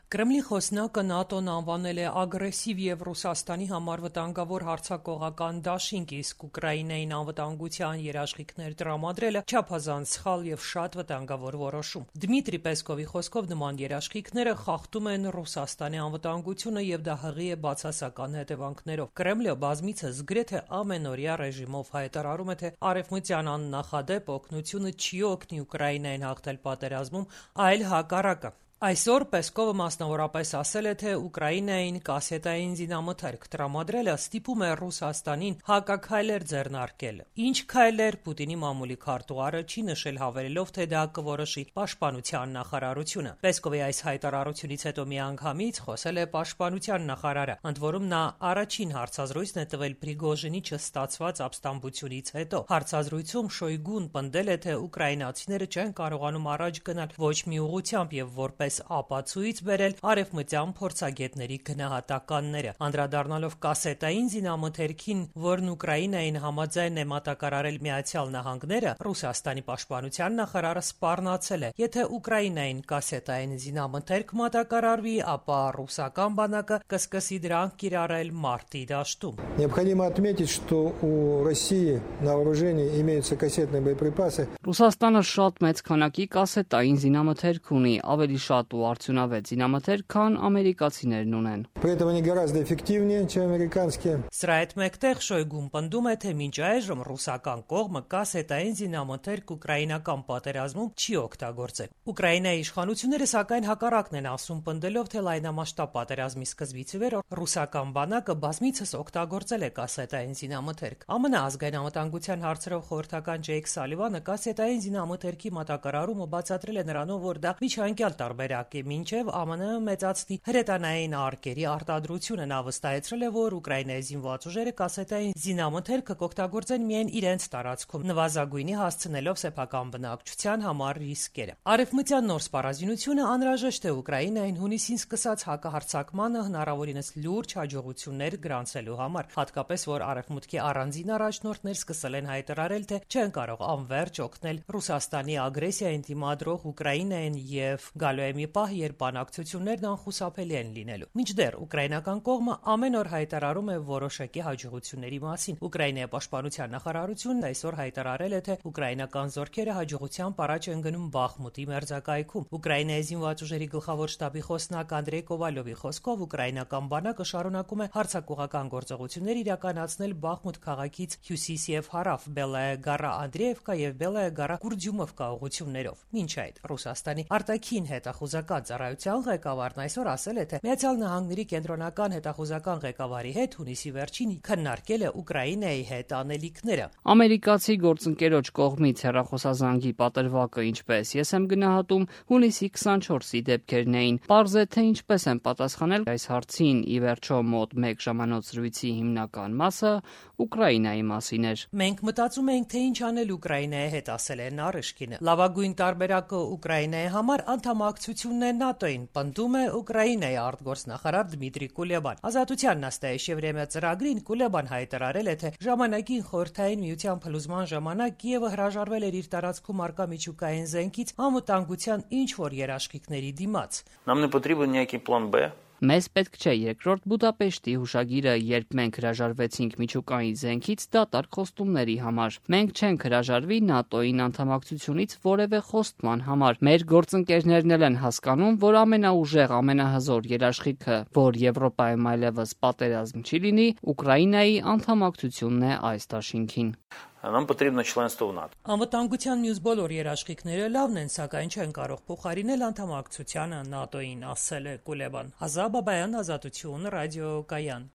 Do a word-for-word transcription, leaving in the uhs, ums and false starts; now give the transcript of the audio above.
Կրեմլի խոսնակը ՆԱՏՕ-ն անվանել է ագրեսիվ եւ Ռուսաստանի համար վտանգավոր հարձակողական դաշինք, իսկ Ուկրաինային անվտանգության երաշխիքներ տրամադրելը չափազանց սխալ եւ շատ վտանգավոր որոշում։ Դմիտրի Պեսկովի խոսքով նման երաշխիքները խախտում են Ռուսաստանի անվտանգությունը եւ դա հղի է բացասական հետևանքներով։ Կրեմլը բազմիցս գրեթե ամենօրյա ռեժիմով հայտարարում է, թե արևմտյան աննախադեպ օգնությունը չի օգնի Ուկրաինային հաղթել պատերազմում, այլ հակառակը։ Այսօր Պեսկովը մասնավորապես ասել է, թե Ուկրաինային կասետային զինամթերք տրամադրելը ստիպում է Ռուսաստանին հակաքայլեր ձեռնարկել։ Ինչ քայլեր, Պուտինի մամուլի քարտուղարը չի նշել, հավելելով, թե դա կորոշի պաշտպանության նախարարությունը։ Պեսկովի այս հայտարարությունից հետո միանգամից խոսել է պաշտպանության նախարարը, ընդ որում նա առաջին հարցազրույցն է տվել Պրիգոժինի չստացված ապստամբությունից հետո։ Հարցազրույցում Շոյգուն պնդել է, թե ուկրաինացիները չեն կարողանում առաջ գնալ ոչ մի ուղղությամբ եւ որպես ապացույց բերել արևմտյան փորձագետների գնահատականները, անդրադառնալով կասետային զինամթերքին, որն Ուկրաինային համաձայն է մատակարարել Միացյալ Նահանգները, Ռուսաստանի պաշտպանության նախարարը սպառնացել է. եթե Ուկրաինային կասետային զինամթերք մատակարարվի, ապա ռուսական բանակը կսկսի դրանք կիրառել մարտի դաշտում։ Необходимо отметить, что у России на вооружении имеются кассетные боеприпасы. Ռուսաստանը շատ մեծ քանակի կասետային զինամթերք ունի, ավելի շատ ու արդյունավետ զինամթերք, քան ամերիկացիներն ունեն։ При этом они гораздо эффективнее, чем американские. Սրա հետ մեկտեղ Շոյգուն պնդում է, թե մինչ այժմ ռուսական կողմը կասետային զինամթերք ուկրաինական պատերազմում չի օգտագործել։ Ուկրաինայի իշխանությունները սակայն հակառակն են ասում, պնդելով, թե լայնամասշտաբ պատերազմի սկզբից ի վեր ռուսական բանակը բազմիցս օգտագործել է կասետային զինամթերք։ ԱՄՆ ազգային անվտանգության հարցերով խորհրդական Ջեյք Սալիվանը կասետային զինամթերքի մատակարարումը բացատրել է նրանով, որ դա միջանկյալ տարբերակ է, մինչև ԱՄՆ մեծացնի հրետանային արկերի արտադրությունը։ Նա վստահեցրել է, որ Ուկրաինայի զինված ուժերը կասետային զինամթերքը կօգտագործեն միայն իրենց տարածքում, նվազագույնի հասցնելով սեփական բնակչության համար ռիսկերը։ Արևմտյան նոր սպառազինությունը անհրաժեշտ է Ուկրաինային հունիսին սկսած հակահարձակմանը հնարավորինս լուրջ հաջողություններ գրանցելու համար, հատկապես որ արևմուտքի առանձին առաջնորդներ սկսել են հայտարարել, թե չեն կարող անվերջ օգնել Ռուսաստանի ագրեսիային դիմադրող Ուկրաինային եւ գալու է մի պահ, երբ բանակցություններն անխուսափելի են լինելու։ Մինչդեռ ուկրաինական կողմը ամեն օր հայտարարում է որոշակի հաջողությունների մասին։ Ուկրաինայի պաշտպանության նախարարությունն այսօր հայտարարել է, թե ուկրաինական զորքերը հաջողությամբ առաջ են գնում Բախմուտի մերձակայքում։ Ուկրաինայի զինված ուժերի գլխավոր շտաբի խոսնակ Անդրեյ Կովալյովի խոսքով ուկրաինական բանակը շարունակում է հարձակողական գործողություններ իրականացնել Բախմուտ քաղաքից հյուսիս եւ հարավ, Բելայա Գարա Անդրեևկա եւ Բելայա Գարա Կուրդյումովկա ուղղություններով։ Մինչ այդ Ռուսաստանի արտաքին հետախուզական ծառայության ղեկավարն այսօր ասել է, թե Միացյալ Նահանգների կենտրոնական հետախուզական ղեկավարի հետ հունիսի վերջին քննարկել է Ուկրաինայի հետ անելիքները։ Ամերիկացի գործընկերոջ կողմից հեռախոսազանգի պատրվակը, ինչպես ես եմ գնահատում, հունիսի քսանչորսի դեպքերն էին։ Պարզ է, թե ինչպես են պատասխանել այս հարցին, ի վերջո մոտ մեկ ժամանոց զրույցի հիմնական մասը Ուկրաինայի մասին էր։ Մենք մտածում ենք, թե ինչ անել Ուկրաինայի հետ, ասել է Նարիշկինը։ Լավագույն տարբերակը Ուկրաինայի համար անդամակցությունն է ՆԱՏՕ-ին, պնդում է Ուկրաինայի արտգործնախարար Դմիտրի Կուլեբան։ Ազատության նստայեշևրեմյա ծրագրին Կուլեբան հայտարարել է, թե ժամանակին Խորհրդային Միության փլուզման ժամանակ Կիևը հրաժարվել էր իր տարածքում արկա միջուկային զենքից անվտանգության ինչ-որ երաշխիքների դիմաց։ Нам не потрібен ніякий план Б. Մեզ պետք չէ երկրորդ Բուդապեշտի հուշագիրը, երբ մենք հրաժարվեցինք միջուկային զենքից դատարկ խոստումների համար։ Մենք չենք հրաժարվի ՆԱՏՕ-ին անդամակցությունից որևէ խոստման համար։ Մեր գործընկերներն էլ են հասկանում, որ ամենաուժեղ, ամենահզոր երաշխիքը, որ Եվրոպայում այլևս պատերազմ չի լինի, Ուկրաինայի անդամակցությունն է այս դաշինքին։ Нам потрібно членство в НАТО. Անվտանգության մյուս բոլոր երաշխիքները լավն են, սակայն չեն կարող փոխարինել անդամակցությանը ՆԱՏՕ-ին, ասել է Կուլեբան։ Ազա Բաբայան, Ազատություն, ռադիո Կայան։